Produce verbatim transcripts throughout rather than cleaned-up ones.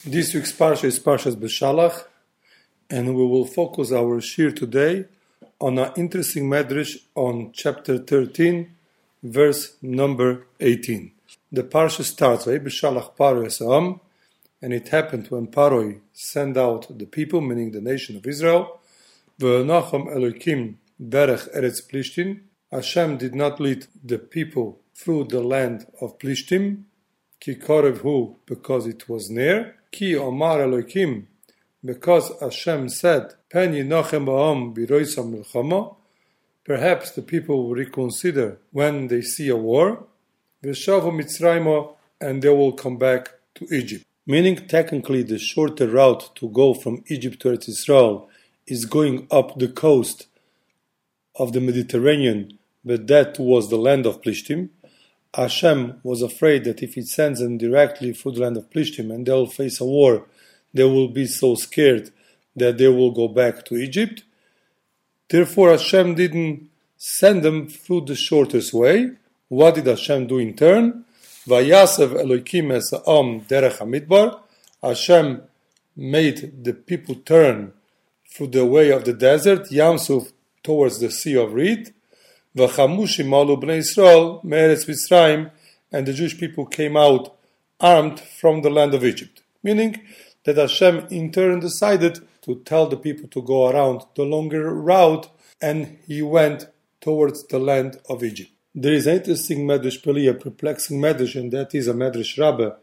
This week's parsha is Parshas Beshalach, and we will focus our shir today on an interesting medrash on chapter thirteen, verse number eighteen. The parsha starts by Beshalach Paroi Esam, and it happened when Paroi sent out the people, meaning the nation of Israel. V'nacham Elokim derech Eretz Plishtim. Hashem did not lead the people through the land of Plishtim, ki korev hu, because it was near. Ki Omar Elokim, because Hashem said, Pen yinachem ba'am biroisam milchama, perhaps the people will reconsider when they see a war, v'shavu Mitzrayma, and they will come back to Egypt. Meaning, technically, the shorter route to go from Egypt to Eretz Israel is going up the coast of the Mediterranean, but that was the land of Plishtim. Hashem was afraid that if he sends them directly through the land of Plishtim and they'll face a war, they will be so scared that they will go back to Egypt. Therefore, Hashem didn't send them through the shortest way. What did Hashem do in turn? Vayasev Elokim es ha'am derech hamidbar. Hashem made the people turn through the way of the desert, Yamsuf, towards the Sea of Reed. V'chamushim alu bnei Yisrael me'eretz Mitzrayim, and the Jewish people came out armed from the land of Egypt. Meaning that Hashem in turn decided to tell the people to go around the longer route, and he went towards the land of Egypt. There is an interesting medrash peli, a perplexing medrash, and that is a medrash rabbah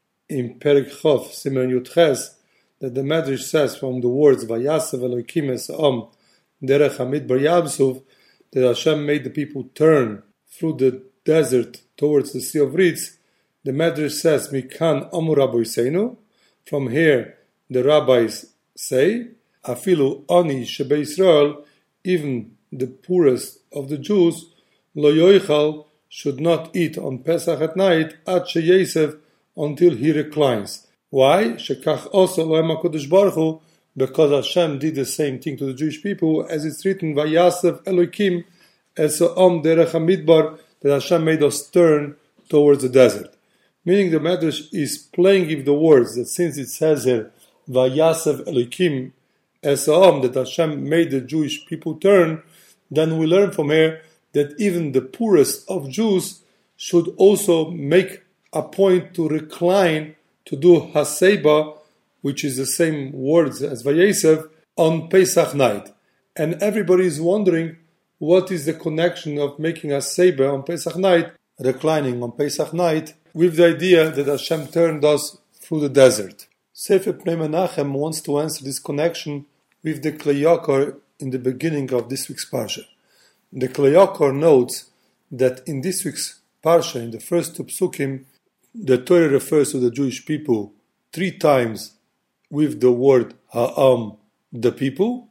in Perik Chov, Siman Yud Ches, that the medrash says from the words Vayasev Elokim es ha'am derech hamidbar Yamsuf, that Hashem made the people turn through the desert towards the Sea of Reeds. The Medrash says, Mikan Amur Rabbi Yiseinu. From here, the rabbis say, Afilu Ani Shebe Yisrael, even the poorest of the Jews, Lo Yoichal, should not eat on Pesach at night, Ad Sheyesev, until he reclines. Why? Shekach also Lohem HaKadosh Baruch Hu, because Hashem did the same thing to the Jewish people, as it's written, Vayasev Elokim es ha'am derech hamidbar, that Hashem made us turn towards the desert. Meaning the Medrash is playing with the words, that since it says here, Vayasev Elokim es ha'am, that Hashem made the Jewish people turn, then we learn from here that even the poorest of Jews should also make a point to recline, to do haseba, which is the same words as Vayasev, on Pesach night. And everybody is wondering, what is the connection of making a seba on Pesach night, reclining on Pesach night, with the idea that Hashem turned us through the desert? Sefer Pnei Menachem wants to answer this connection with the Klei Yakar in the beginning of this week's Parsha. The Klei Yakar notes that in this week's Parsha, in the first two psukim, the Torah refers to the Jewish people three times with the word ha'am, the people,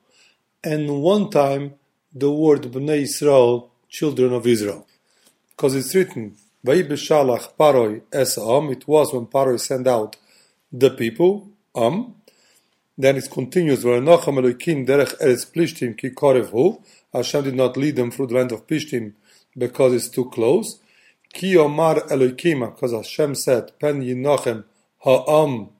and one time the word bnei Yisrael, children of Israel. Because it's written, Vayi Beshalach Paroi es ha'am, it was when Paroi sent out the people, am. Then it continues, V'nacham Elokim derech Eretz Plishtim ki korev hu, Hashem did not lead them through the land of Plishtim because it's too close. Ki Omar Elokim, because Hashem said, Pen yinachem ha'am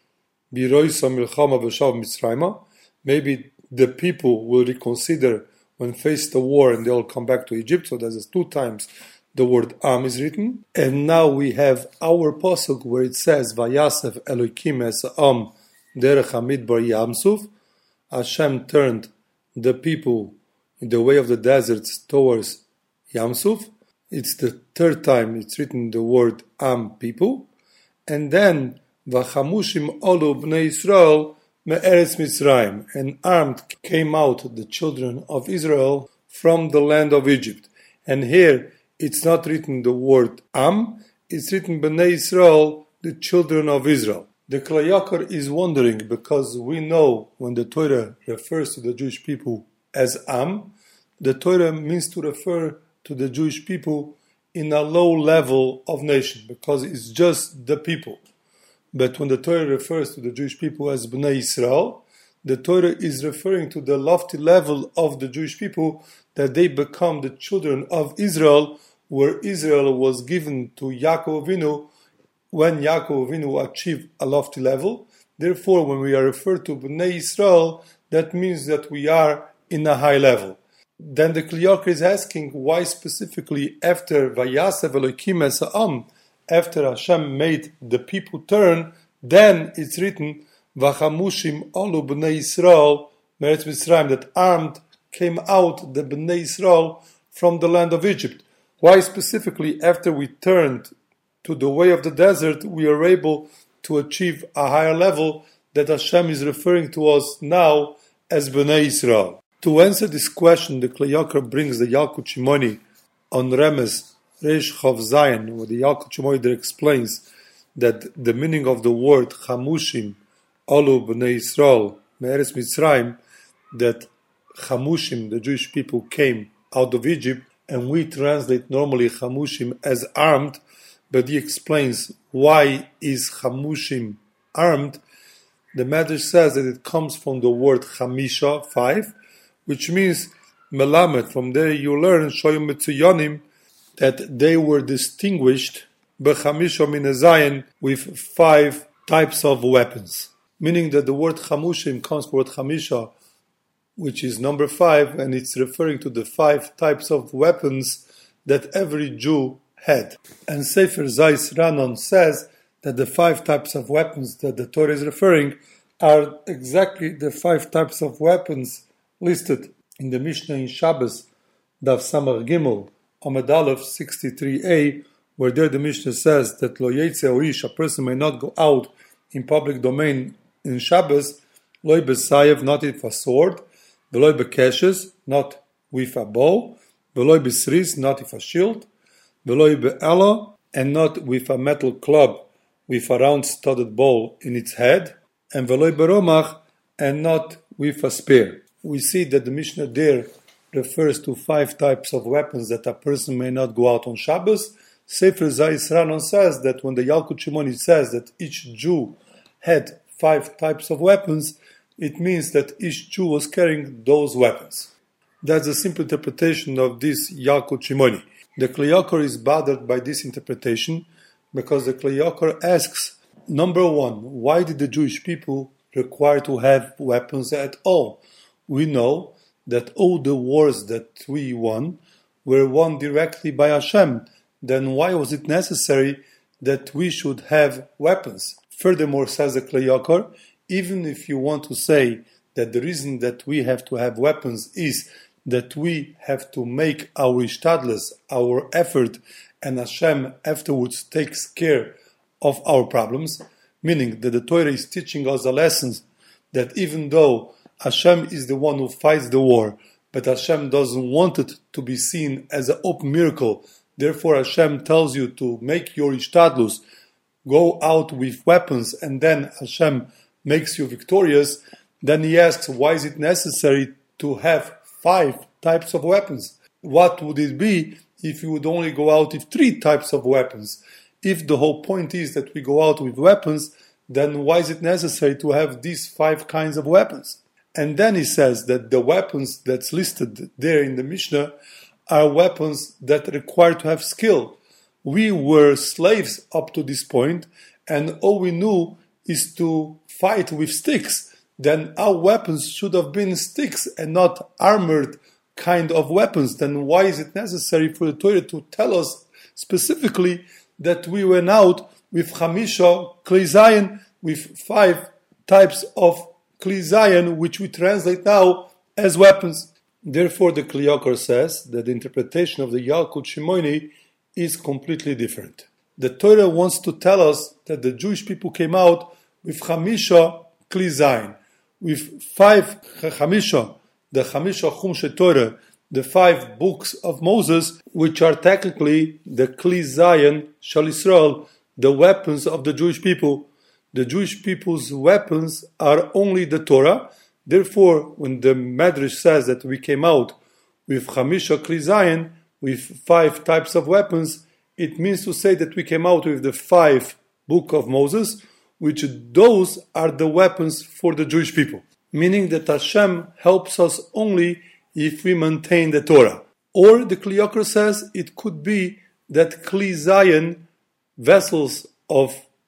biroisam milchama v'shav Mitzrayma. Maybe the people will reconsider when faced the war and they'll come back to Egypt. So there's two times the word Am is written. And now we have our pasuk where it says, Vayasev Elokim es ha'am derech hamidbar Yamsuf. Hashem turned the people in the way of the deserts towards Yamsuf. It's the third time it's written the word Am, people. And then Vachamushim alu bnei Yisrael me'eretz Mitzrayim, and armed came out the children of Israel from the land of Egypt. And here it's not written the word Am, it's written bnei Yisrael, the children of Israel. The Klei Yakar is wondering, because we know when the Torah refers to the Jewish people as Am, the Torah means to refer to the Jewish people in a low level of nation, because it's just the people. But when the Torah refers to the Jewish people as Bnei Yisrael, the Torah is referring to the lofty level of the Jewish people, that they become the children of Israel, where Israel was given to Yaakov Avinu when Yaakov Avinu achieved a lofty level. Therefore, when we are referred to Bnei Israel, that means that we are in a high level. Then the Kli Yakar is asking why specifically after Vayasev Elokim es ha'am, after Hashem made the people turn, then it's written Vachamushim Olu Bnei Israel Meretz Mitzrayim, that armed came out the Bnei Israel from the land of Egypt. Why specifically after we turned to the way of the desert, we are able to achieve a higher level that Hashem is referring to us now as Bnei Israel? To answer this question, the Kli Yakar brings the Yalkut Shimoni on Remes Reish Chav Zayin, where the Yalkut Shimoni there explains that the meaning of the word Chamushim Olu Bnei Israel Me'eretz Mitzrayim, that Chamushim, the Jewish people, came out of Egypt, and we translate normally Chamushim as armed, but he explains why is Chamushim armed. The Medrash says that it comes from the word Chamisha, five, which means Melamed. From there you learn Shoyim Metzuyonim, that they were distinguished B'Chamisha Min Zayin with five types of weapons. Meaning that the word Chamushim comes from the word Chamisha, which is number five, and it's referring to the five types of weapons that every Jew had. And Sefer Zayis Ranon says that the five types of weapons that the Torah is referring are exactly the five types of weapons listed in the Mishnah in Shabbos, Daf Samar Gimel, Amud Aleph sixty-three a, where there the Mishnah says that Lo Yetze Oish, a person may not go out in public domain in Shabbos, Loi B'Sayev, not with a sword, V'loi B'Keshes, not with a bow, V'loi B'Sris, not with a shield, V'loi B'Ela, and not with a metal club with a round studded ball in its head, and V'loi B'Romach, and not with a spear. We see that the Mishnah there refers to five types of weapons that a person may not go out on Shabbos. Sefer Zayis Ranon says that when the Yalkut Shimoni says that each Jew had five types of weapons, it means that each Jew was carrying those weapons. That's a simple interpretation of this Yalkut Shimoni. The Kli Yakar is bothered by this interpretation because the Kli Yakar asks, number one, why did the Jewish people require to have weapons at all? We know that all the wars that we won were won directly by Hashem. Then why was it necessary that we should have weapons? Furthermore, says the Kli Yakar, even if you want to say that the reason that we have to have weapons is that we have to make our ishtadlus, our effort, and Hashem afterwards takes care of our problems, meaning that the Torah is teaching us a lesson that even though Hashem is the one who fights the war, but Hashem doesn't want it to be seen as an open miracle. Therefore, Hashem tells you to make your ishtadlus, go out with weapons, and then Hashem makes you victorious. Then he asks, why is it necessary to have five types of weapons? What would it be if you would only go out with three types of weapons? If the whole point is that we go out with weapons, then why is it necessary to have these five kinds of weapons? And then he says that the weapons that's listed there in the Mishnah are weapons that require to have skill. We were slaves up to this point, and all we knew is to fight with sticks. Then our weapons should have been sticks and not armored kind of weapons. Then why is it necessary for the Torah to tell us specifically that we went out with Chamisha Kli Zayin, with five types of Kli Zayin, which we translate now as weapons? Therefore, the Kli Yakar says that the interpretation of the Yalkut Shimoni is completely different. The Torah wants to tell us that the Jewish people came out with Chamisha Kli Zayin, with five Chamisha, the Chamisha Chumshei Torah, the five books of Moses, which are technically the Kli Zayin Shal Yisrael, the weapons of the Jewish people. The Jewish people's weapons are only the Torah. Therefore, when the Medrash says that we came out with Chamisha Kli Zayin, with five types of weapons, it means to say that we came out with the five book of Moses, which those are the weapons for the Jewish people. Meaning that Hashem helps us only if we maintain the Torah. Or the Kli Yakar says it could be that Kli Zayin, vessels of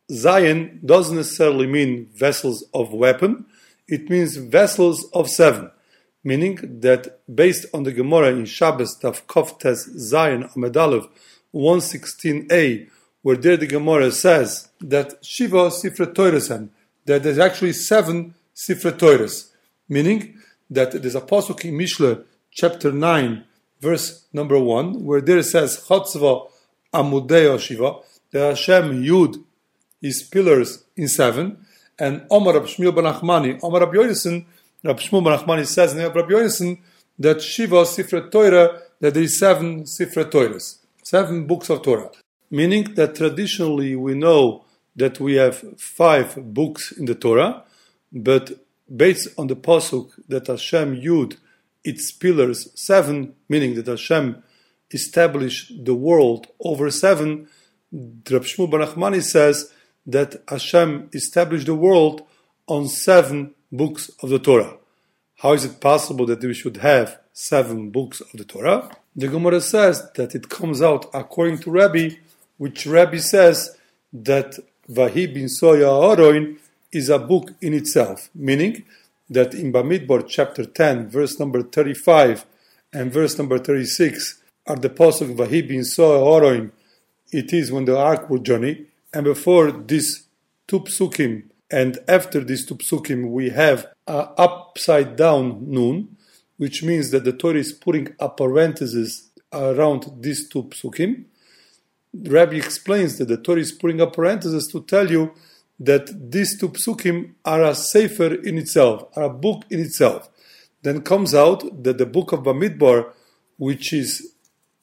Zion doesn't necessarily mean vessels of weapon, it means vessels of seven, meaning that based on the Gemara in Shabbos Taf Kof Tes Zion Amud Aleph one sixteen a, where there the Gemara says that Shiva Sifrei Toirasen, that there's actually seven Sifrei Toiras, meaning that there's a pasuk in Mishle chapter nine, verse number one, where there it says Chatzva Amudei Shiva, that Hashem Yud is pillars in seven, and Omar Rab Shmuel ben Nachmani, Omar Rab Yonasan, Rab Shmuel ben Nachmani says in Rab Yonasan that Shiva Sifrei Torah, that there is seven Sifrei Toiras, seven books of Torah, meaning that traditionally we know that we have five books in the Torah, but based on the pasuk that Hashem Yud, its pillars seven, meaning that Hashem established the world over seven, Rab Shmuel ben Nachmani says that Hashem established the world on seven books of the Torah. How is it possible that we should have seven books of the Torah? The Gemara says that it comes out according to Rabbi, which Rabbi says that Vahi bin Soya Aroin is a book in itself, meaning that in Bamidbar chapter ten, verse number thirty-five and verse number thirty-six are the pasuk Vahi bin Soya Aroin. It is when the ark will journey, and before this two psukim and after these two psukim we have an upside down nun, which means that the Torah is putting a parenthesis around these two psukim. Rabbi explains that the Torah is putting a parenthesis to tell you that these two psukim are a sefer in itself, are a book in itself. Then comes out that the book of Bamidbar, which is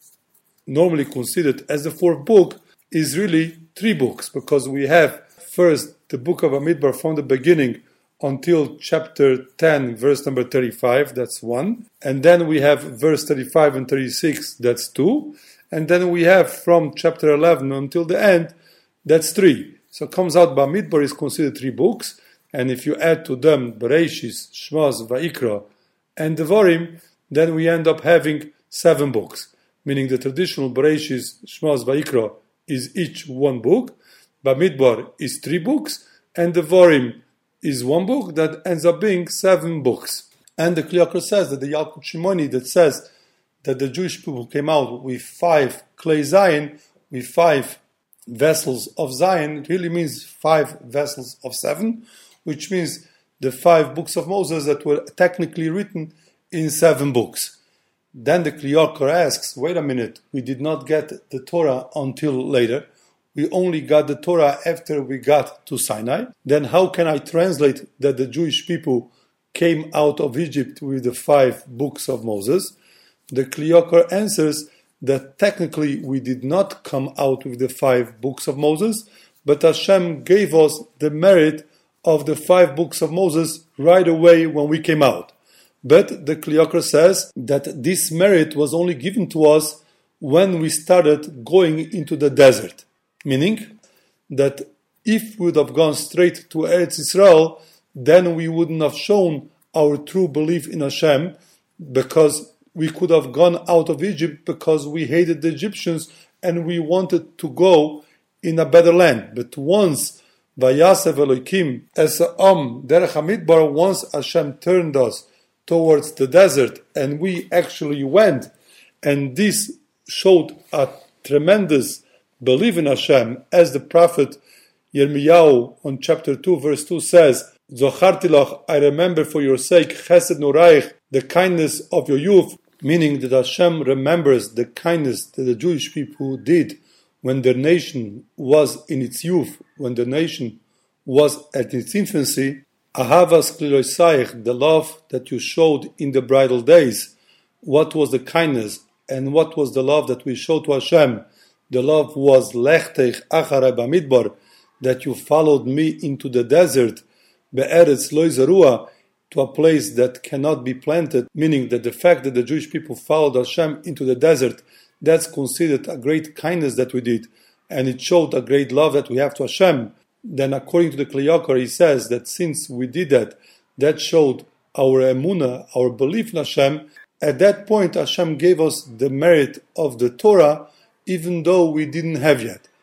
normally considered as the fourth book, is really three books, because we have first the book of Bamidbar from the beginning until chapter ten, verse number thirty-five, that's one. And then we have verse thirty-five and thirty-six, that's two. And then we have from chapter eleven until the end, that's three. So it comes out Bamidbar is considered three books. And if you add to them Bereshis, Shmos, Vayikra, and Devarim, then we end up having seven books. Meaning the traditional Bereshis, Shmos, Vayikra is each one book. Bamidbar is three books. And Devarim is one book that ends up being seven books. And the Kli Yakar says that the Yalkut Shimoni that says that the Jewish people came out with five clay Zion, with five vessels of Zion, really means five vessels of seven, which means the five books of Moses that were technically written in seven books. Then the Kli Yakar asks, wait a minute, we did not get the Torah until later. We only got the Torah after we got to Sinai. Then how can I translate that the Jewish people came out of Egypt with the five books of Moses? The Kli Yakar answers that technically we did not come out with the five books of Moses, but Hashem gave us the merit of the five books of Moses right away when we came out. But the Kli Yakar says that this merit was only given to us when we started going into the desert. Meaning that if we would have gone straight to Eretz Yisrael, then we wouldn't have shown our true belief in Hashem, because we could have gone out of Egypt because we hated the Egyptians and we wanted to go in a better land. But once Vayasev Elokim as Am Derech Hamidbar, once Hashem turned us towards the desert and we actually went, and this showed a tremendous believe in Hashem, as the prophet Yirmiyahu on chapter two verse two says, Zochartilach, I remember for your sake, Chesed Noraich, the kindness of your youth, meaning that Hashem remembers the kindness that the Jewish people did when their nation was in its youth, when the nation was at its infancy. Ahavas Klilosaich, the love that you showed in the bridal days. What was the kindness and what was the love that we showed to Hashem? The love was Lechtech Acharei Bamidbar, that you followed me into the desert, Be'eretz Lo Zerua, to a place that cannot be planted, meaning that the fact that the Jewish people followed Hashem into the desert, that's considered a great kindness that we did, and it showed a great love that we have to Hashem. Then according to the Kli Yakar, he says that since we did that, that showed our emunah, our belief in Hashem. At that point, Hashem gave us the merit of the Torah, even though we didn't have yet.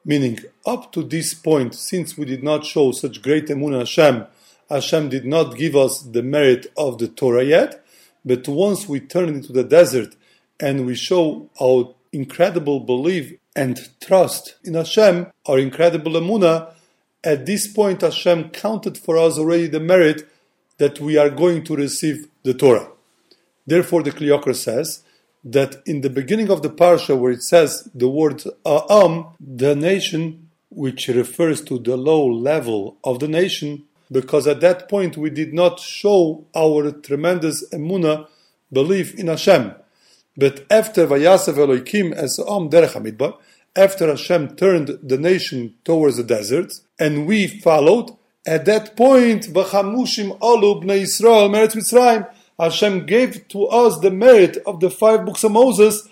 Meaning, up to this point, since we did not show such great emunah Hashem, Hashem did not give us the merit of the Torah yet, but once we turn into the desert and we show our incredible belief and trust in Hashem, our incredible emunah, at this point Hashem counted for us already the merit that we are going to receive the Torah. Therefore, the Kli Yakar says that in the beginning of the parsha, where it says the word Am, the nation, which refers to the low level of the nation, because at that point we did not show our tremendous emunah, belief in Hashem. But after Vayasev Elokim as Am Derech HaMidbar, after Hashem turned the nation towards the desert, and we followed, at that point, V'chamushim alu bnei Yisrael meretz Mitzrayim, Hashem gave to us the merit of the five books of Moses,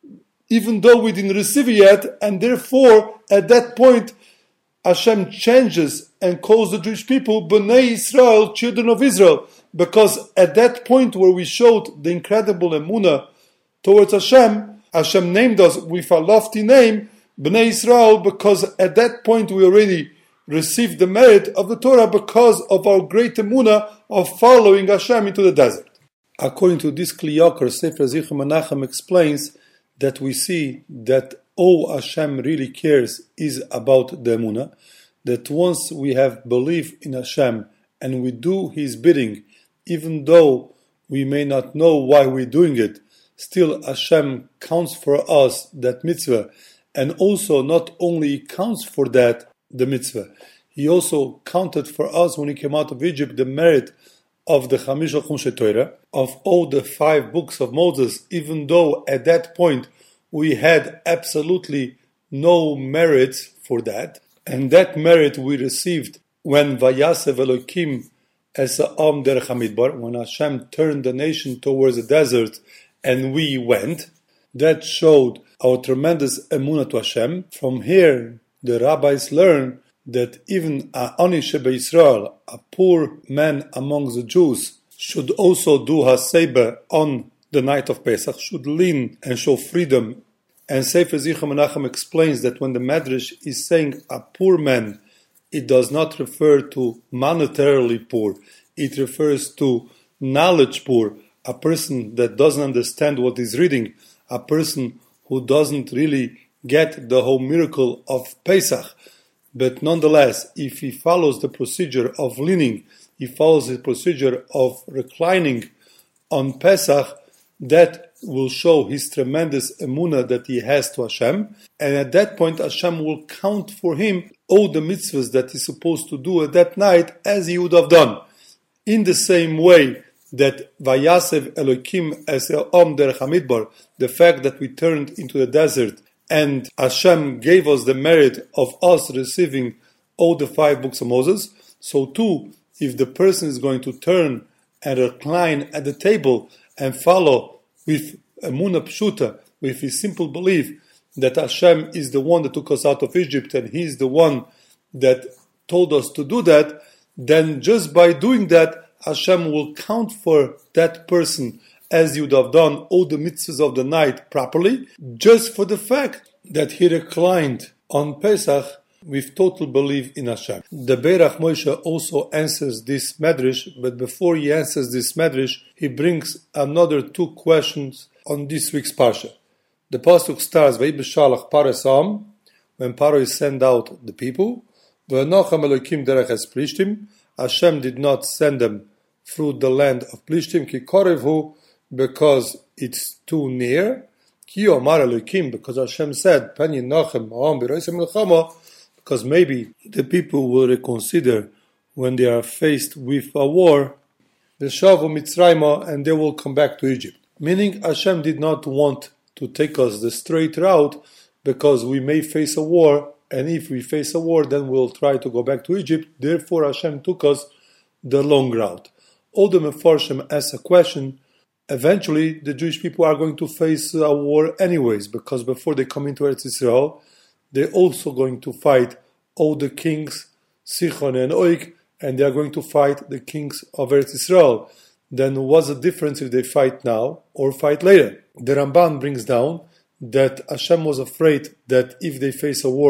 even though we didn't receive it yet, and therefore, at that point, Hashem changes and calls the Jewish people Bnei Israel, children of Israel, because at that point where we showed the incredible emunah towards Hashem, Hashem named us with a lofty name, Bnei Israel, because at that point we already received the merit of the Torah because of our great emunah of following Hashem into the desert. According to this Kli Yakar, Sefer Zichron Menachem explains that we see that all Hashem really cares is about the emunah, that once we have belief in Hashem and we do His bidding, even though we may not know why we're doing it, still Hashem counts for us that mitzvah, and also not only counts for that, the mitzvah, He also counted for us when He came out of Egypt the merit of the Chamisha Chumshei Torah, of all the five books of Moses, even though at that point we had absolutely no merit for that, and that merit we received when Vayasev Elokim as Am Derech HaMidbar, when Hashem turned the nation towards the desert and we went. That showed our tremendous emunah to Hashem. From here, the rabbis learn that even a Ani Shebe Yisrael, a poor man among the Jews, should also do Haseba on the night of Pesach, should lean and show freedom. And Sefer Zichron Menachem explains that when the Medrash is saying a poor man, it does not refer to monetarily poor, it refers to knowledge poor, a person that doesn't understand what he's reading, a person who doesn't really get the whole miracle of Pesach. But nonetheless, if he follows the procedure of leaning, he follows the procedure of reclining on Pesach, that will show his tremendous emunah that he has to Hashem. And at that point, Hashem will count for him all the mitzvahs that he's supposed to do at that night as he would have done. In the same way that Vayasev Elokim as Am Derech HaMidbar, the fact that we turned into the desert, and Hashem gave us the merit of us receiving all the five books of Moses, so too, if the person is going to turn and recline at the table and follow with emunah pshuta, with his simple belief that Hashem is the one that took us out of Egypt and He is the one that told us to do that, then just by doing that, Hashem will count for that person as you would have done all the mitzvahs of the night properly, just for the fact that he reclined on Pesach with total belief in Hashem. The Beirach Moshe also answers this medrash, but before he answers this medrash, he brings another two questions on this week's parsha. The pasuk starts, Vayibeshalach Paras Am, when Paro is sent out the people, V'nochem Elokim derech es Plishtim, Hashem did not send them through the land of Plishtim, Ki Korevhu, because it's too near, Ki Omar Elokim, because Hashem said, Pen Yinochem Am B'Roisem Melchama, because maybe the people will reconsider when they are faced with a war, the Shavu Mitzrayma, and they will come back to Egypt. Meaning Hashem did not want to take us the straight route, because we may face a war, and if we face a war, then we'll try to go back to Egypt. Therefore Hashem took us the long route. All the Mefarshim ask a question. Eventually, the Jewish people are going to face a war anyways, because before they come into Eretz Yisrael, they're also going to fight all the kings, Sichon and Og, and they are going to fight the kings of Eretz Yisrael. Then what's the difference if they fight now or fight later? The Ramban brings down that Hashem was afraid that if they face a war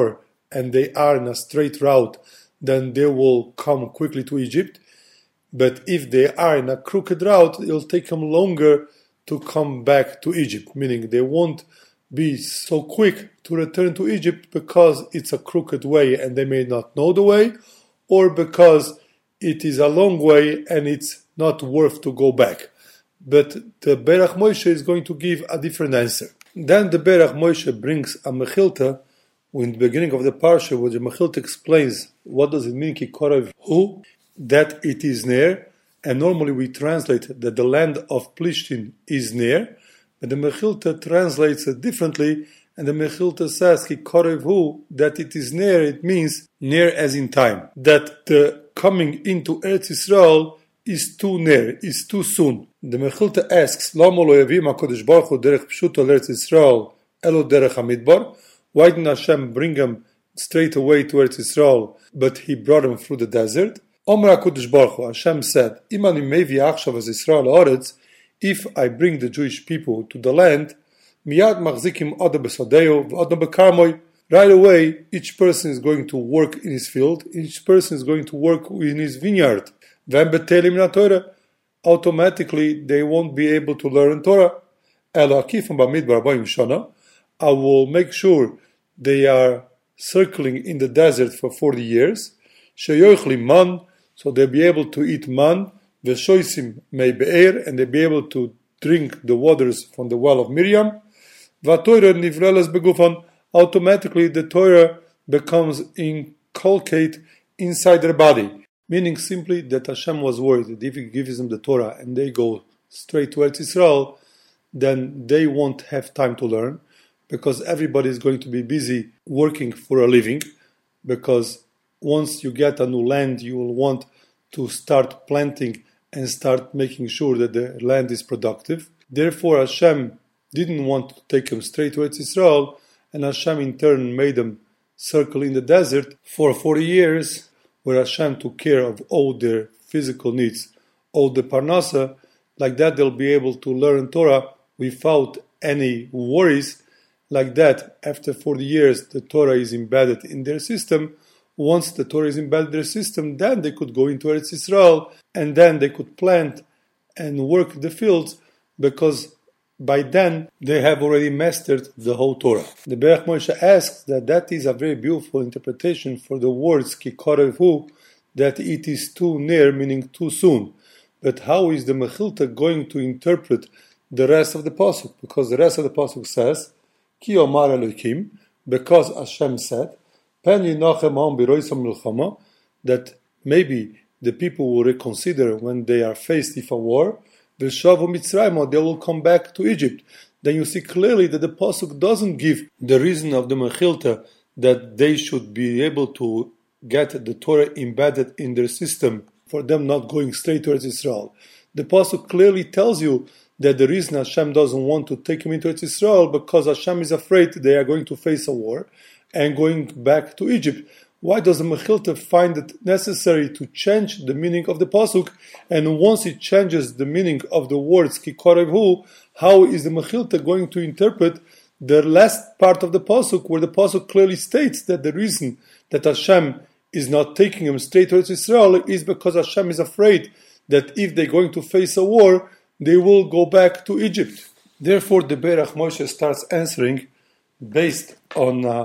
and they are in a straight route, then they will come quickly to Egypt. But if they are in a crooked route, it will take them longer to come back to Egypt, meaning they won't be so quick to return to Egypt because it's a crooked way and they may not know the way, or because it is a long way and it's not worth to go back. But the Berach Moshe is going to give a different answer. Then the Berach Moshe brings a Mechilta in the beginning of the parsha, where the Mechilta explains what does it mean ki korev hu, that it is near, and normally we translate that the land of Plishtin is near, but the Mechilta translates it differently, and the Mechilta says ki korev hu, that it is near, it means near as in time, that the coming into Eretz Yisrael is too near, is too soon. The Mechilta asks, Lama lo yavim HaKadosh Baruch Hu derech pshuto l'Eretz Yisrael elo derech HaMidbar? Why didn't Hashem bring him straight away to Eretz Yisrael, but he brought him through the desert? Omer HaKadosh Baruch Hu, Hashem said, Im ani mevi achshav az Yisrael ha'aretz, if I bring the Jewish people to the land, miyad machzikim adam b'sadeo v'adam b'karmoi. Right away, each person is going to work in his field, each person is going to work in his vineyard. V'em betelim na Torah. Automatically, they won't be able to learn Torah. Elo akifim b'midbar arbaim shana. I will make sure they are circling in the desert for forty years. Sheyochli man, so they'll be able to eat man. Veshoisim mei be'er, and they'll be able to drink the waters from the well of Miriam. V'Torah nivrelas begufan. Automatically the Torah becomes inculcate inside their body. Meaning simply that Hashem was worried that if He gives them the Torah and they go straight to Eretz Yisrael, then they won't have time to learn, because everybody is going to be busy working for a living, because once you get a new land, you will want to start planting and start making sure that the land is productive. Therefore, Hashem didn't want to take them straight to Eretz Yisrael, and Hashem in turn made them circle in the desert for forty years, where Hashem took care of all their physical needs, all the parnasa. Like that they'll be able to learn Torah without any worries. Like that, after forty years, the Torah is embedded in their system. Once the Torah is embedded in their system, then they could go into Eretz Yisrael, and then they could plant and work the fields, because by then they have already mastered the whole Torah. The Berach Moshe asks that that is a very beautiful interpretation for the words ki korev hu, that it is too near, meaning too soon. But how is the Mechilta going to interpret the rest of the pasuk? Because the rest of the pasuk says ki omar Elokim, because Hashem said, pen yinachem ha'am b'roisam milchama, that maybe the people will reconsider when they are faced with a war. V'shavu Mitzrayim, they will come back to Egypt. Then you see clearly that the pasuk doesn't give the reason of the Mechilta that they should be able to get the Torah embedded in their system for them not going straight towards Israel. The pasuk clearly tells you that the reason Hashem doesn't want to take him into Israel because Hashem is afraid they are going to face a war and going back to Egypt. Why does the Mechilta find it necessary to change the meaning of the pasuk? And once it changes the meaning of the words ki korev hu, how is the Mechilta going to interpret the last part of the pasuk, where the pasuk clearly states that the reason that Hashem is not taking him straight to Israel is because Hashem is afraid that if they're going to face a war, they will go back to Egypt. Therefore, the Berach Moshe starts answering based on uh,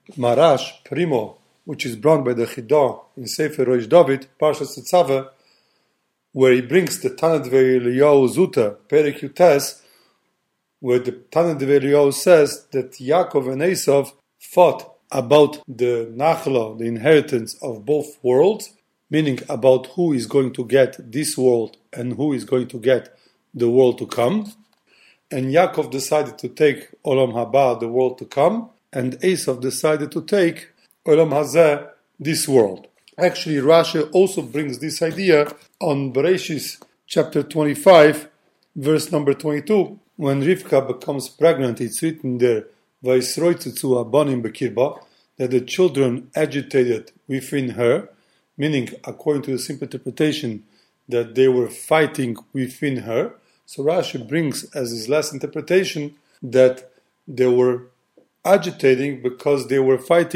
Marash Primo, which is brought by the Chidah in Sefer Rosh David, Parshas Tetzaveh, where he brings the Tana Devei Eliyahu Zuta, Perek Yutes, where the Tana Devei Eliyahu says that Yaakov and Esav fought about the Nachla, the inheritance of both worlds, meaning about who is going to get this world and who is going to get the world to come. And Yaakov decided to take Olam Haba, the world to come, and Esav decided to take Olam Hazeh, this world. Actually, Rashi also brings this idea on Bereshis chapter twenty-five, verse number twenty-two. When Rivka becomes pregnant, it's written there, Vayisroitzitzu abanim bekirba, that the children agitated within her, meaning, according to the simple interpretation, that they were fighting within her. So Rashi brings as his last interpretation that they were agitating because they were fighting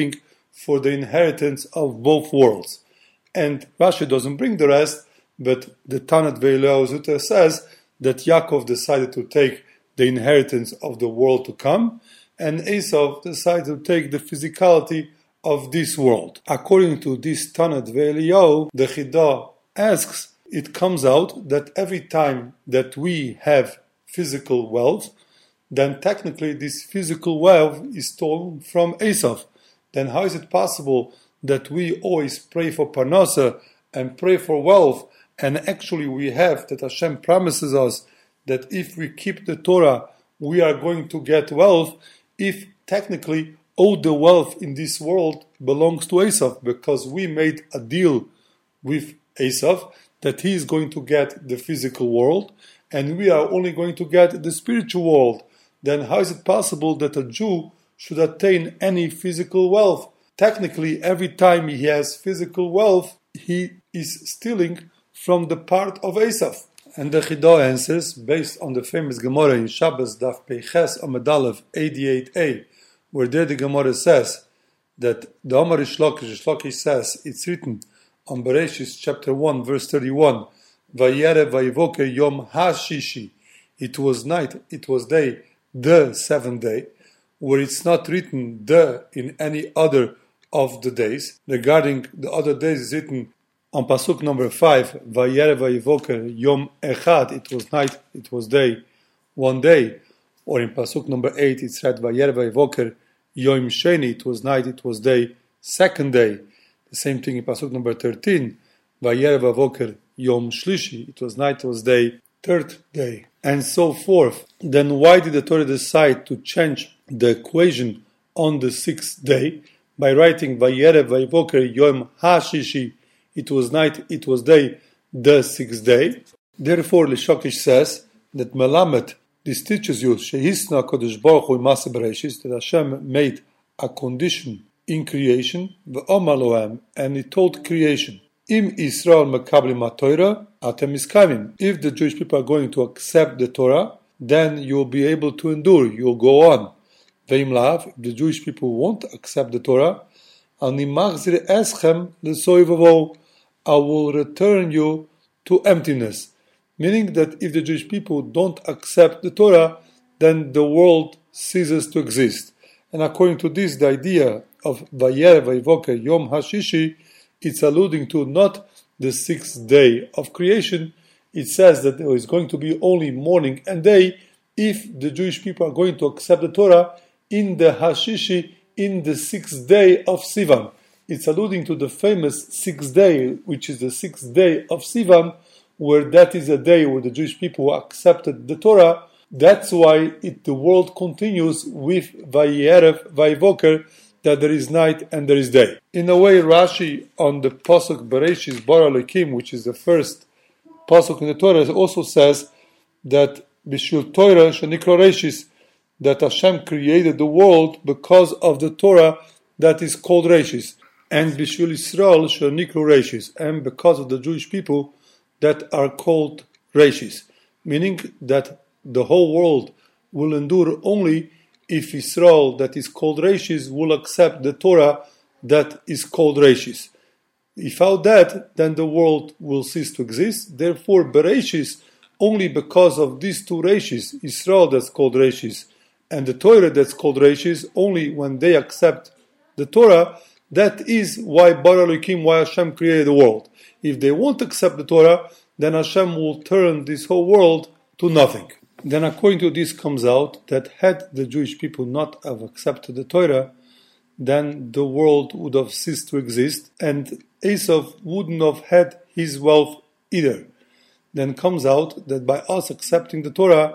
for the inheritance of both worlds. And Rashi doesn't bring the rest, but the Tanat Ve'Eliyahu Zuta says that Yaakov decided to take the inheritance of the world to come, and Esau decided to take the physicality of this world. According to this Tanat Ve'Eliyahu, the Chidah asks, it comes out that every time that we have physical wealth, then technically this physical wealth is stolen from Esau. Then how is it possible that we always pray for parnasa and pray for wealth, and actually we have that Hashem promises us that if we keep the Torah, we are going to get wealth, if technically all the wealth in this world belongs to Esau, because we made a deal with Esau that he is going to get the physical world, and we are only going to get the spiritual world. Then how is it possible that a Jew should attain any physical wealth? Technically, every time he has physical wealth, he is stealing from the part of Esau. And the Chidah answers, based on the famous Gemara in Shabbos, Daf Peiches Amud Aleph eighty-eight a, where there the Gemara says that the Amar Shlokish, Shlokish says, it's written on Bereshis chapter one, verse thirty-one, Vayere Vayivoker Yom HaShishi, it was night, it was day, the seventh day, where it's not written the in any other of the days. Regarding the other days, it's written on Pasuk number five, Vayere Vayivoker Yom Echad, it was night, it was day, one day. Or in Pasuk number eight, it said Vayere Vayivoker Yom Sheni, it was night, it was day, second day. The same thing in Pasuk number thirteen, Vayere Vayivoker Yom Shlishi, it was night, it was day, third day, and so forth. Then why did the Torah decide to change the equation on the sixth day by writing Vayere Vayivoker Yom HaShishi, it was night, it was day, the sixth day? Therefore, Lishokish says that Melamed, this teaches you Shehisna Kodesh Baruch Hu Masa Bereshis, that Hashem made a condition in creation, V'Omar Lohem, and He told creation, Im Israel Mekablim HaTorah, Atem Iskayim. If the Jewish people are going to accept the Torah, then you will be able to endure, you will go on. Ve'im Lav, if the Jewish people won't accept the Torah, Ani Machzir Eschem L'Soivavo, I will return you to emptiness. Meaning that if the Jewish people don't accept the Torah, then the world ceases to exist. And according to this, the idea of Vayere Vayivoker Yom HaShishi, it's alluding to not the sixth day of creation. It says that there is going to be only morning and day if the Jewish people are going to accept the Torah in the Hashishi, in the sixth day of Sivan. It's alluding to the famous sixth day, which is the sixth day of Sivan, where that is a day where the Jewish people accepted the Torah. That's why it, the world continues with Vayerev, Vayivoker, that there is night and there is day. In a way, Rashi on the Pasuk Bereshis Bara Elokim, which is the first Pasuk in the Torah, also says that Bishul Torah Shenikra Reshis, that Hashem created the world because of the Torah that is called Reshis, and Bishul Israel Shenikra Reshis, and because of the Jewish people that are called Reshis, meaning that the whole world will endure only if Israel, that is called Reshis, will accept the Torah that is called Reshis. Without that, then the world will cease to exist. Therefore, Bereshis, only because of these two Reshis, Israel that's called Reshis, and the Torah that's called Reshis, only when they accept the Torah, that is why Bara Elokim, why Hashem created the world. If they won't accept the Torah, then Hashem will turn this whole world to nothing. Then according to this comes out that had the Jewish people not have accepted the Torah, then the world would have ceased to exist, and Esau wouldn't have had his wealth either. Then comes out that by us accepting the Torah,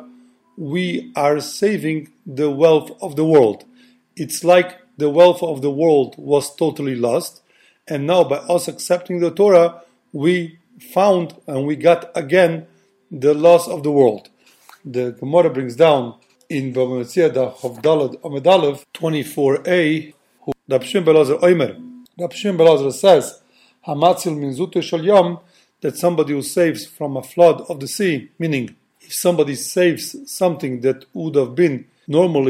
we are saving the wealth of the world. It's like the wealth of the world was totally lost, and now by us accepting the Torah, we found and we got again the loss of the world. The Gemara brings down in Bava Metzia Chavdalad Amud Aleph twenty-four a, Rab Shimon ben Elazar Omer. Rab Shimon ben Elazar says, Hamatzil min zute shel yam, that somebody who saves from a flood of the sea, meaning if somebody saves something that would have been normally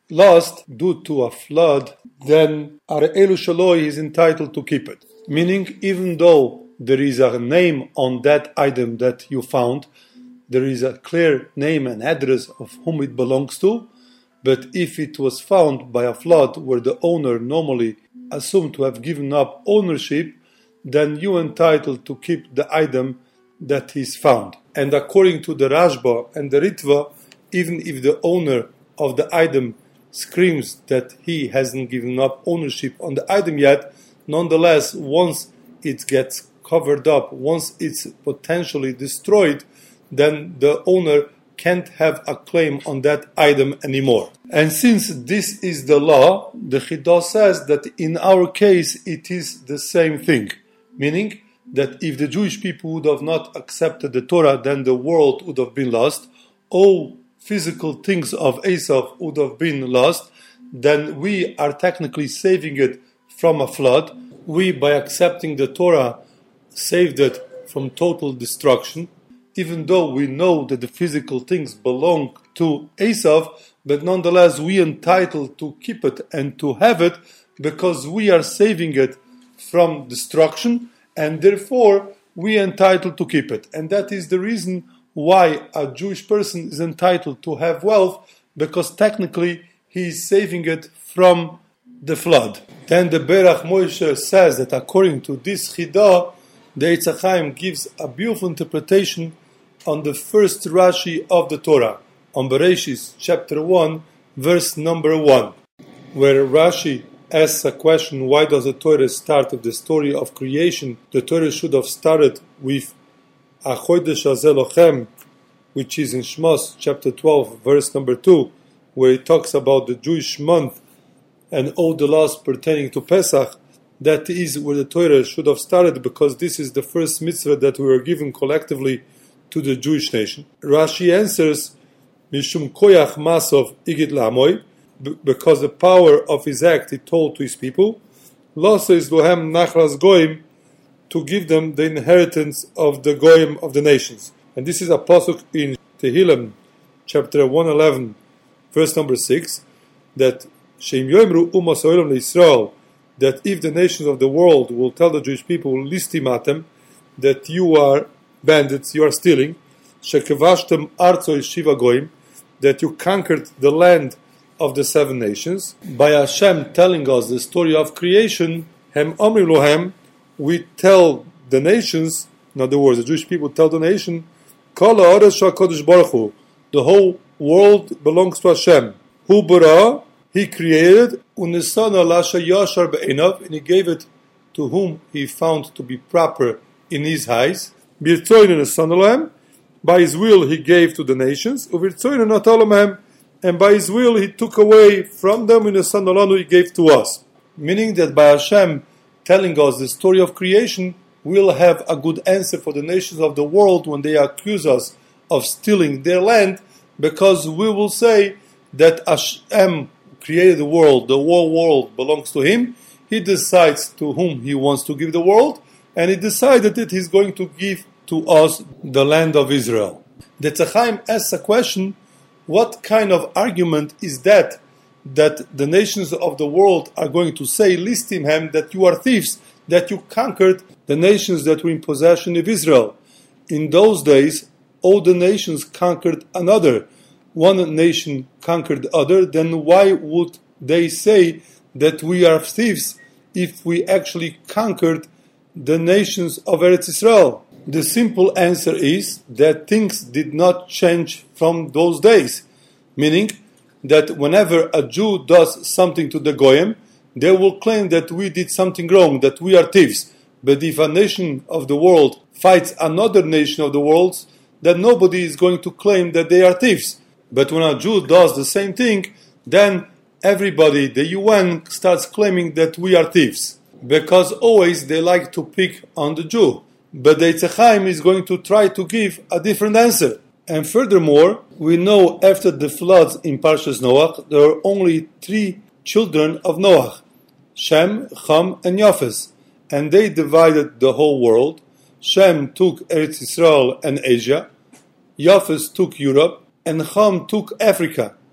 lost due to a flood, then Ar'elu Shaloi is entitled to keep it. Meaning, even though there is a name on that item that you found, there is a clear name and address of whom it belongs to, but if it was found by a flood where the owner normally assumed to have given up ownership, then you are entitled to keep the item that is found. And according to the Rashba and the Ritva, even if the owner of the item screams that he hasn't given up ownership on the item yet, nonetheless, once it gets covered up, once it's potentially destroyed, then the owner can't have a claim on that item anymore. And since this is the law, the Chidah says that in our case it is the same thing. Meaning that if the Jewish people would have not accepted the Torah, then the world would have been lost. All physical things of Esav would have been lost. Then we are technically saving it from a flood. We, by accepting the Torah, saved it from total destruction. Even though we know that the physical things belong to Esav, but nonetheless we are entitled to keep it and to have it because we are saving it from destruction, and therefore we are entitled to keep it. And that is the reason why a Jewish person is entitled to have wealth, because technically he is saving it from the flood. Then the Berach Moshe says that according to this Chidah, the Eitz HaChaim gives a beautiful interpretation on the first Rashi of the Torah, on Bereshis chapter one, verse number one, where Rashi asks a question: why does the Torah start with the story of creation? The Torah should have started with Achodesh Hazeh Lochem, which is in Shmos chapter twelve, verse number two, where it talks about the Jewish month and all the laws pertaining to Pesach. That is where the Torah should have started, because this is the first mitzvah that we were given collectively to the Jewish nation. Rashi answers, Mishum koyach masov igid lamoy, because the power of his act he told to his people, Losa is lohem nachras goyim, to give them the inheritance of the goyim of the nations. And this is a pasuk in Tehillim, chapter one eleven, verse number six, that Shem yoimru umas olam leIsrael, that if the nations of the world will tell the Jewish people, listimatem, that you are bandits, you are stealing, shekevashtem arzo shiva goyim, that you conquered the land of the seven nations. By Hashem telling us the story of creation, hem omri lohem, we tell the nations, in other words, the Jewish people tell the nation, kol ha'aretz shel Baruch Hu, the whole world belongs to Hashem. Hu bara, he created, unesana lasha yashar be'enav, and he gave it to whom he found to be proper in his eyes. Birtzoinen esanolahem, by his will he gave to the nations. Uvirtzoinen natalahem, and by his will he took away from them in esanolanu he gave to us. Meaning that by Hashem telling us the story of creation, we'll have a good answer for the nations of the world when they accuse us of stealing their land, because we will say that Hashem created the world, the whole world belongs to him, he decides to whom he wants to give the world, and he decided that he's going to give to us the land of Israel. The Eitz HaChaim asks a question: what kind of argument is that, that the nations of the world are going to say, listim hem, that you are thieves, that you conquered the nations that were in possession of Israel? In those days, all the nations conquered another. One nation conquered the other, then why would they say that we are thieves if we actually conquered the nations of Eretz Israel? The simple answer is that things did not change from those days. Meaning that whenever a Jew does something to the Goyim, they will claim that we did something wrong, that we are thieves. But if a nation of the world fights another nation of the world, then nobody is going to claim that they are thieves. But when a Jew does the same thing, then everybody, the U N, starts claiming that we are thieves. Because always they like to pick on the Jew. But the Eitz HaChaim is going to try to give a different answer. And furthermore, we know after the floods in Parshas Noach, there are only three children of Noach, Shem, Ham, and Yafes. And they divided the whole world. Shem took Eretz Israel and Asia. Yafes took Europe. And Ham took Africa.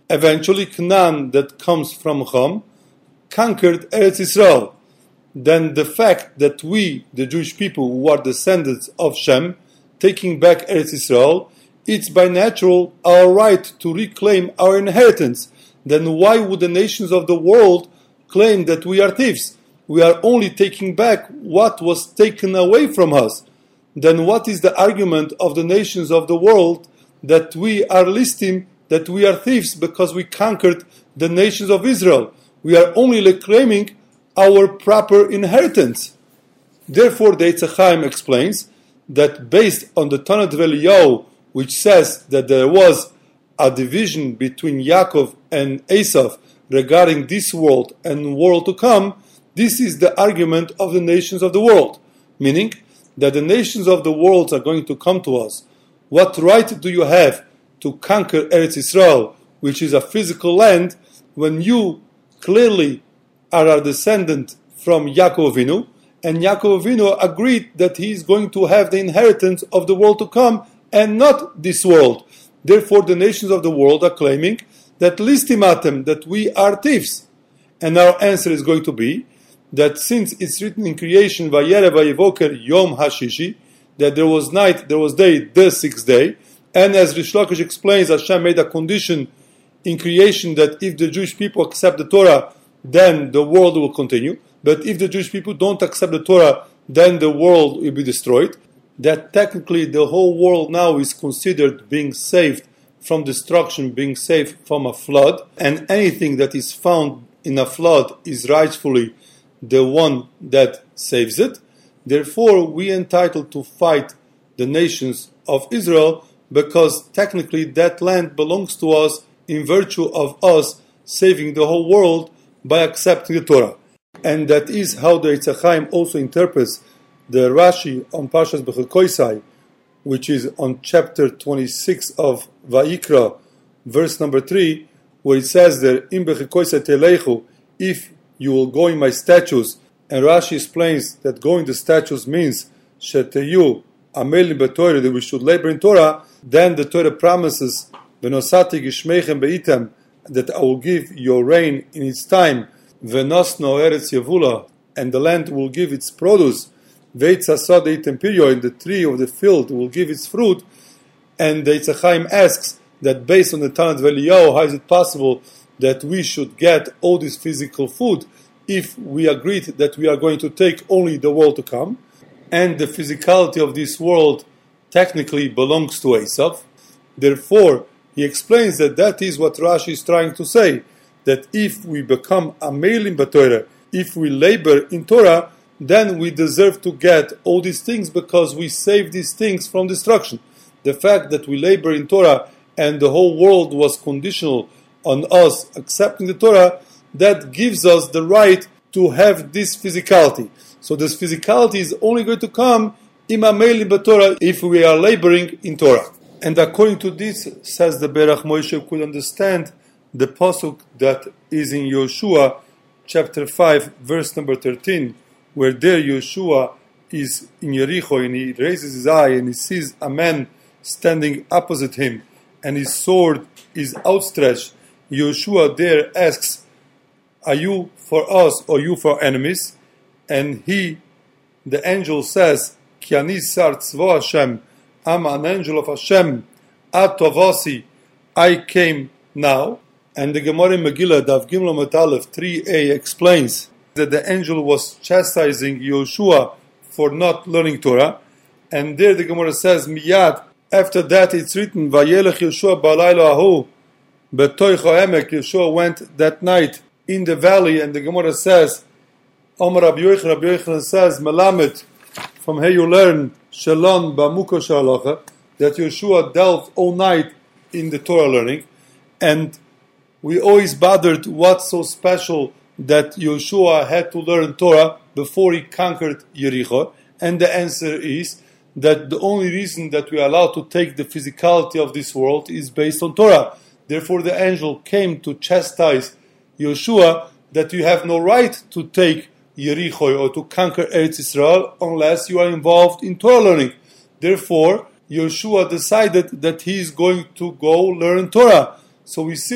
Eventually, Canaan, that comes from Ham, conquered Eretz Israel. Then the fact that we, the Jewish people who are descendants of Shem, taking back Eretz Israel, it's by natural our right to reclaim our inheritance. Then why would the nations of the world claim that we are thieves? We are only taking back what was taken away from us. Then what is the argument of the nations of the world that we are listing that we are thieves because we conquered the nations of Israel? We are only reclaiming our proper inheritance. Therefore, the Eitz Chaim explains that based on the Tanat Eliyahu, which says that there was a division between Yaakov and Esav regarding this world and world to come, this is the argument of the nations of the world, meaning that the nations of the world are going to come to us. What right do you have to conquer Eretz Israel, which is a physical land, when you clearly are a descendant from Yaakov Avinu, and Yaakov Avinu agreed that he is going to have the inheritance of the world to come and not this world. Therefore, the nations of the world are claiming that listimatem, that we are thieves. And our answer is going to be that since it's written in creation, Vayere Vayevoker Yom Hashishi, that there was night, there was day, the sixth day, and as Rish Lakish explains, Hashem made a condition in creation that if the Jewish people accept the Torah, then the world will continue. But if the Jewish people don't accept the Torah, then the world will be destroyed. That technically the whole world now is considered being saved from destruction, being saved from a flood, and anything that is found in a flood is rightfully the one that saves it. Therefore, we are entitled to fight the nations of Israel because technically that land belongs to us in virtue of us saving the whole world by accepting the Torah. And that is how the Eitz Chaim also interprets the Rashi on Parshas Bechokoisai, which is on chapter twenty-six of Vayikra, verse number three, where it says there, "Im bechokoisai teleichu," if you will go in my statutes. And Rashi explains that going the statutes means sheteyu amelim b'Torah, that we should labor in Torah. Then the Torah promises, "V'nosati gishmeichem beitem," that I will give your rain in its time, "V'nosno eretz yevula," and the land will give its produce, "Veitz hasad eitem piryo," and the tree of the field will give its fruit. And the Eitz Chaim asks that based on the Tanat Eliyahu, how is it possible that we should get all this physical food if we agreed that we are going to take only the world to come, and the physicality of this world technically belongs to Esav. Therefore, he explains that that is what Rashi is trying to say, that if we become amelim b'Torah, if we labor in Torah, then we deserve to get all these things because we save these things from destruction. The fact that we labor in Torah and the whole world was conditional on us accepting the Torah, that gives us the right to have this physicality. So this physicality is only going to come im amelim b'Torah if we are laboring in Torah. And according to this, says the Berach, Moshe could understand the pasuk that is in Yoshua chapter five, verse number thirteen, where there Yoshua is in Yericho and he raises his eye and he sees a man standing opposite him and his sword is outstretched. Yoshua there asks, "Are you for us or you for enemies?" And he, the angel, says, "Ki ani sar tzvo Hashem," I'm an angel of Hashem, at tovasi, I came now. And the Gemara in Megillah, Daf Gimel Amud Aleph three a explains that the angel was chastising Yoshua for not learning Torah. And there the Gemara says, Miyad, after that it's written, Vayelech Yoshua ba'layla ahu, b'toich ha'emek, Yoshua went that night in the valley, and the Gemara says, Omar Rabbi Yochanan, Rabbi Yochanan says, Melamed, from here you learn, Shalom ba'muko shalacha, that Yoshua delved all night in the Torah learning, and we always bothered what's so special that Yoshua had to learn Torah before he conquered Yericho, and the answer is that the only reason that we are allowed to take the physicality of this world is based on Torah. Therefore the angel came to chastise Yoshua that you have no right to take Yericho or to conquer Eretz Israel unless you are involved in Torah learning. Therefore, Yoshua decided that he is going to go learn Torah. So we see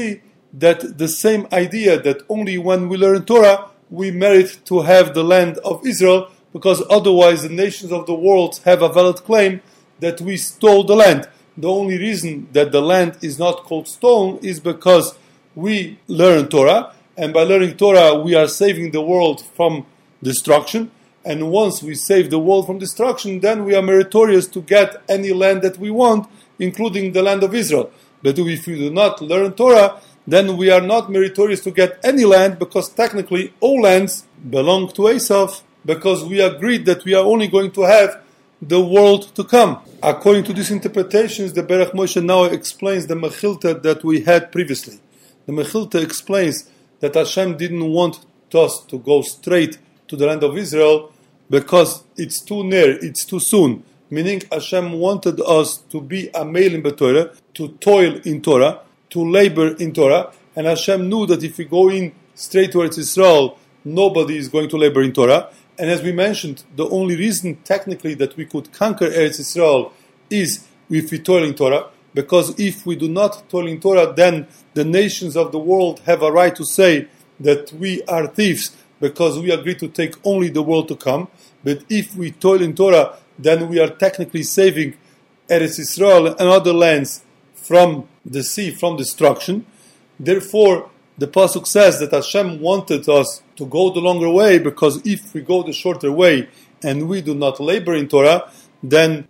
that the same idea that only when we learn Torah we merit to have the land of Israel, because otherwise the nations of the world have a valid claim that we stole the land. The only reason that the land is not called stolen is because we learn Torah, and by learning Torah we are saving the world from destruction, and once we save the world from destruction, then we are meritorious to get any land that we want, including the land of Israel. But if we do not learn Torah, then we are not meritorious to get any land, because technically all lands belong to Esav, because we agreed that we are only going to have the world to come. According to these interpretations, the Berach Moshe now explains the Mechilta that we had previously. The Mechilta explains that Hashem didn't want us to go straight to the land of Israel because it's too near, it's too soon. Meaning Hashem wanted us to be a Meilim b'Torah, to toil in Torah, to labor in Torah, and Hashem knew that if we go in straight towards Israel, nobody is going to labor in Torah. And as we mentioned, the only reason technically that we could conquer Eretz Israel is if we toil in Torah, because if we do not toil in Torah, then the nations of the world have a right to say that we are thieves, because we agree to take only the world to come. But if we toil in Torah, then we are technically saving Eretz Israel and other lands from the sea, from destruction. Therefore, the Pasuk says that Hashem wanted us to go the longer way, because if we go the shorter way and we do not labor in Torah, then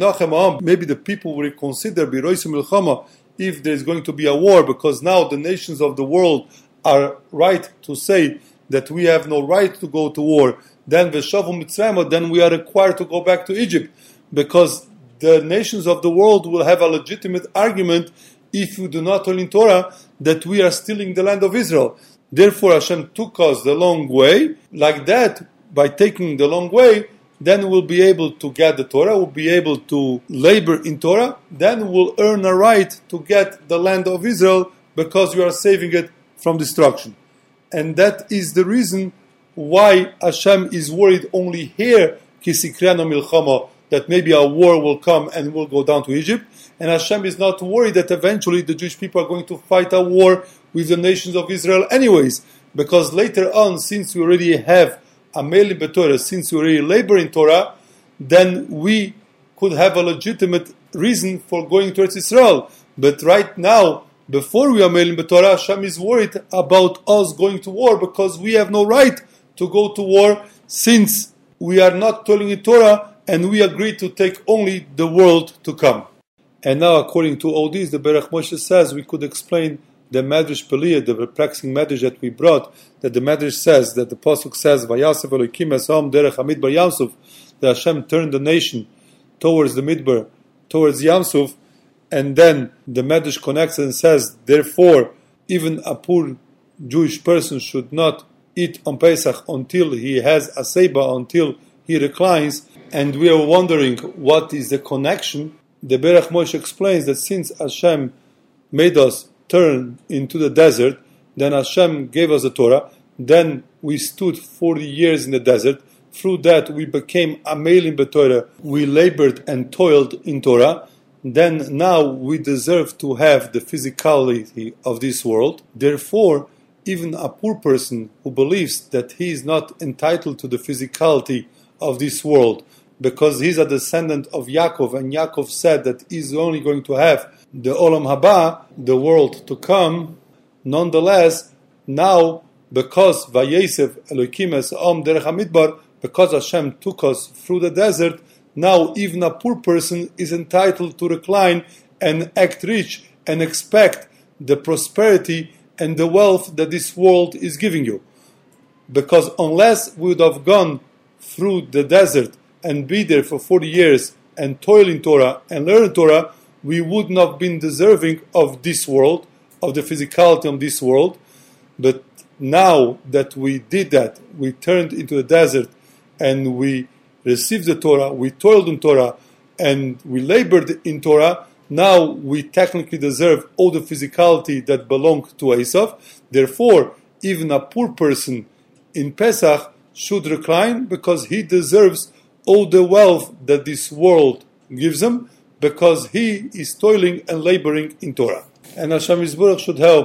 maybe the people will consider Biroisim Milchama if there is going to be a war, because now the nations of the world are right to say that we have no right to go to war. Then Veshavu Mitzrayim, then we are required to go back to Egypt, because the nations of the world will have a legitimate argument if we do not toil in Torah that we are stealing the land of Israel. Therefore Hashem took us the long way. Like that, by taking the long way, then we'll be able to get the Torah, we'll be able to labor in Torah, then we'll earn a right to get the land of Israel, because we are saving it from destruction. And that is the reason why Hashem is worried only here, Kisikriano Milchama, that maybe a war will come and we'll go down to Egypt. And Hashem is not worried that eventually the Jewish people are going to fight a war with the nations of Israel anyways. Because later on, since we already have a Meilim b'Torah, since we already labor in Torah, then we could have a legitimate reason for going towards Israel. But right now, before we are Meilim b'Torah, Hashem is worried about us going to war, because we have no right to go to war, since we are not toiling in Torah and we agree to take only the world to come. And now, according to all these, the Berach Moshe says we could explain the Medrash Peliyah, the perplexing Medrash that we brought, that the Medrash says, that the Pasuk says, Vayasev Elokim Esam Derech HaMidbar Yamsuf, that Hashem turned the nation towards the Midbar, towards Yamsuf, and then the Medrash connects and says, therefore, even a poor Jewish person should not eat on Pesach until he has a seiba, until he reclines. And we are wondering what is the connection. The Berach Moshe explains that since Hashem made us turn into the desert, then Hashem gave us the Torah, then we stood forty years in the desert. Through that we became a Meilim b'Torah, we labored and toiled in Torah. Then now we deserve to have the physicality of this world. Therefore, even a poor person who believes that he is not entitled to the physicality of this world, because he's a descendant of Yaakov, and Yaakov said that he's only going to have the Olam Haba, the world to come. Nonetheless, now, because Vayesev Elokim Esam Derech HaMidbar, because Hashem took us through the desert, now even a poor person is entitled to recline and act rich and expect the prosperity and the wealth that this world is giving you. Because unless we would have gone through the desert and be there for forty years and toil in Torah and learn Torah, we would not have been deserving of this world, of the physicality of this world. But now that we did that, we turned into the desert and we received the Torah, we toiled in Torah, and we labored in Torah, now we technically deserve all the physicality that belonged to Esav. Therefore, even a poor person in Pesach should recline, because he deserves all the wealth that this world gives him, because he is toiling and laboring in Torah. And Hashem Yisborach should help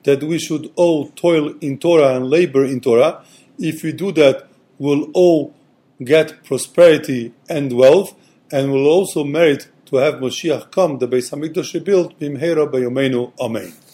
that we should all toil in Torah and labor in Torah. If we do that, we'll all get prosperity and wealth, and we'll also merit to have Moshiach come, the Beis Hamikdash rebuilt, Bimheira B'Yomeinu. Amen.